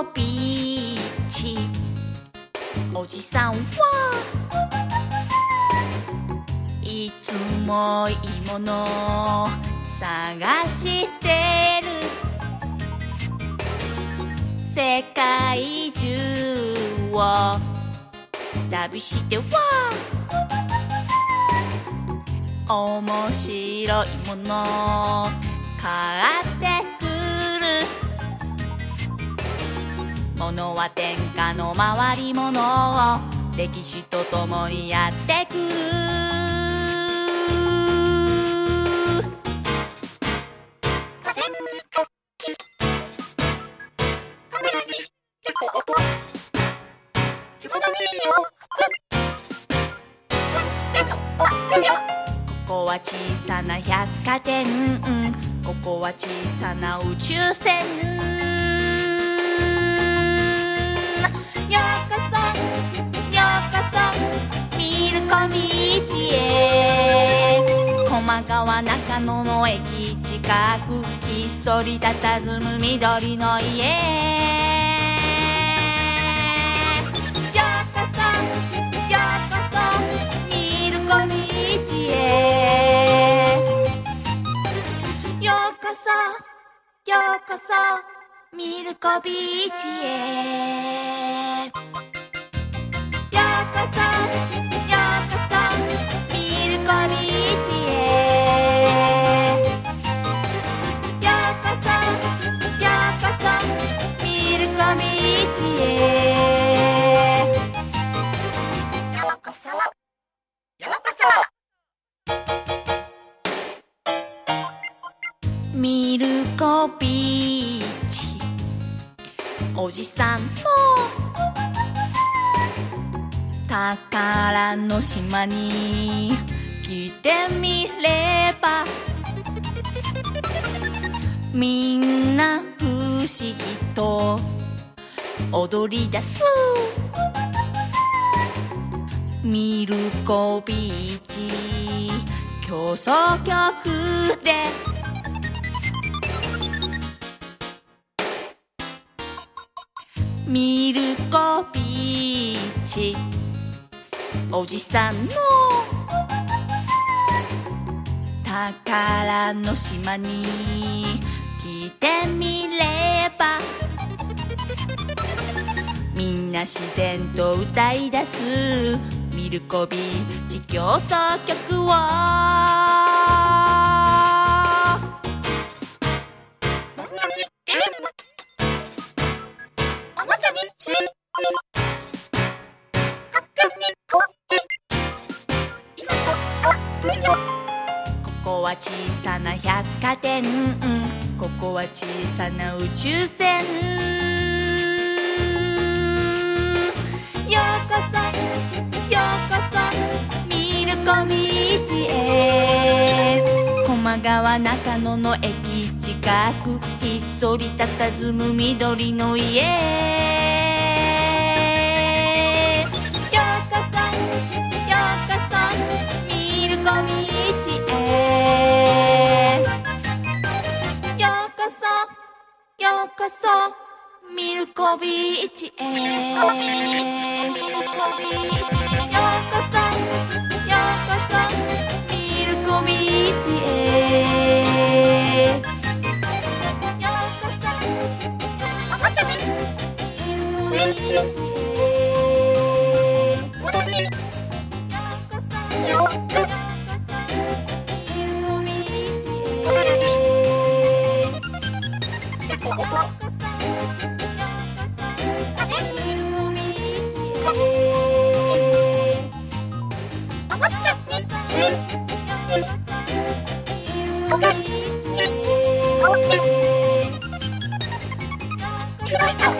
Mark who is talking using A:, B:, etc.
A: こビーチ。おじさんはいつもいいもの探してる。世界中を旅しては面白いもの買ってくる。ものは天下の回りものを歴史とともにやってくる。ここは小さな百貨店、ここは小さな宇宙船。ようこそようこそミルコビーチへ。駒川中野の駅近くひっそり佇む緑の家。ようこそようこそミルコビーチへ。ようこそようこそミルコビーチへ。ようこそようこそミルコビーチへ。ようこそようこそミルコビーチへ。ようこそようこそミルコビーチ。おじさんの宝の島に来てみれば、みんな不思議と踊り出す。ミルコビーチ競争曲でミルコビーチ。おじさんの宝の島に来てみれば、みんな自然と歌い出すミルコビーチ競争曲を。ここは小さな百貨店、ここは小さな宇宙船。ようこそようこそミルコビーチへ。駒川中野の駅近くひっそり佇む緑の家。ようこそようこそミルコビーチへ。ようこそようこそミルコビーチへ。ようこそようこそミルコビーチへ。ようこそミルコビーチへ。
B: Okay.